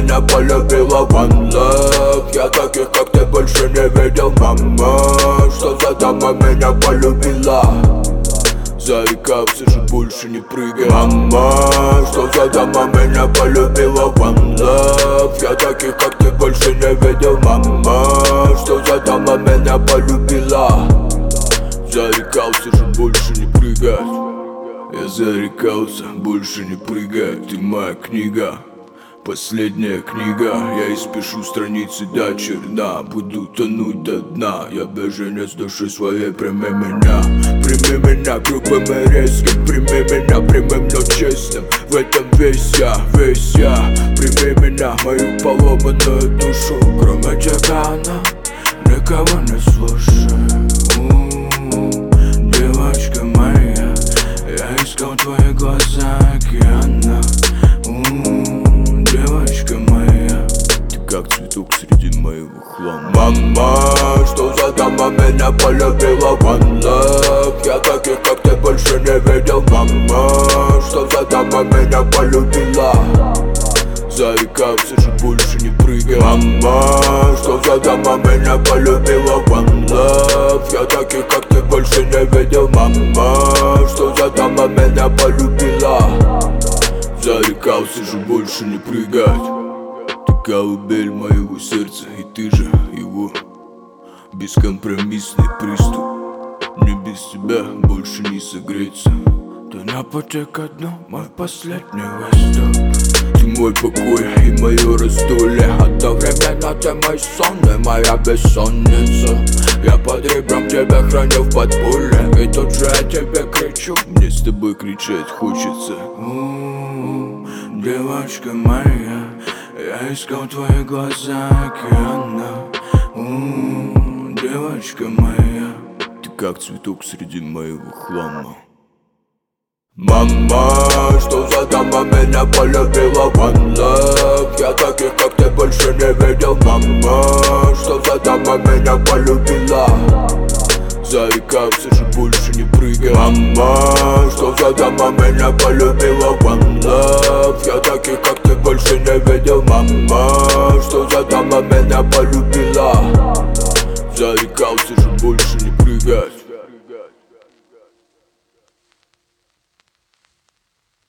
меня полюбила one love. Я таких, как ты, больше не видел, мама. Что за дама меня полюбила? Зарекался же больше не прыгать, мама. Что за дама меня полюбила, one love. Я таких, как ты, больше не видел, мама. Что за дама меня полюбила? Зарекался же больше не прыгать. Я зарекался больше не прыгать. Ты моя книга, последняя книга. Я испишу страницы до черна. Буду тонуть до дна. Я беженец души своей, прими меня. Прими меня грубым и резким. Прими меня прямым, но честным. В этом весь я, весь я. Прими меня, мою поломанную душу. Кроме тебя она никого не слушает. Девочка моя, я искал твои глаза океана. Девочка моя, ты как цветок среди моего хлама. Мама, что за дама меня полюбила, one love. Я таких, как ты, больше не видел, мама. Что за дама меня полюбила? Зарекался же больше не прыгать, мама. Что за дама меня полюбила, one love. Я таких, как ты, больше не видел, мама. Что за дама меня полюбила? Зарекался же больше не прыгать. Ты колыбель моего сердца, и ты же его. Бескомпромиссный приступ. Мне без тебя больше не согреться. Ты на пути ко дну, мой последний выступ. Ты мой покой и мое раздолье. Одновременно ты мой сон и моя бессонница. Я под ребром тебя храню в подполье. И тут же я тебе кричу. Мне с тобой кричать хочется. Девочка моя, я искал твои глаза океана. Девочка моя, ты как цветок среди моего хлама. Мама, что за дама меня полюбила, one love. Я таких, как ты, больше не видел, мама. Что за дама меня полюбила? Зарекался же больше не прыгать, мама. Что за дама меня полюбила, one love. Я таких, как ты, больше не видел, мама. Что за дама меня полюбила? Зарекался же больше не прыгать.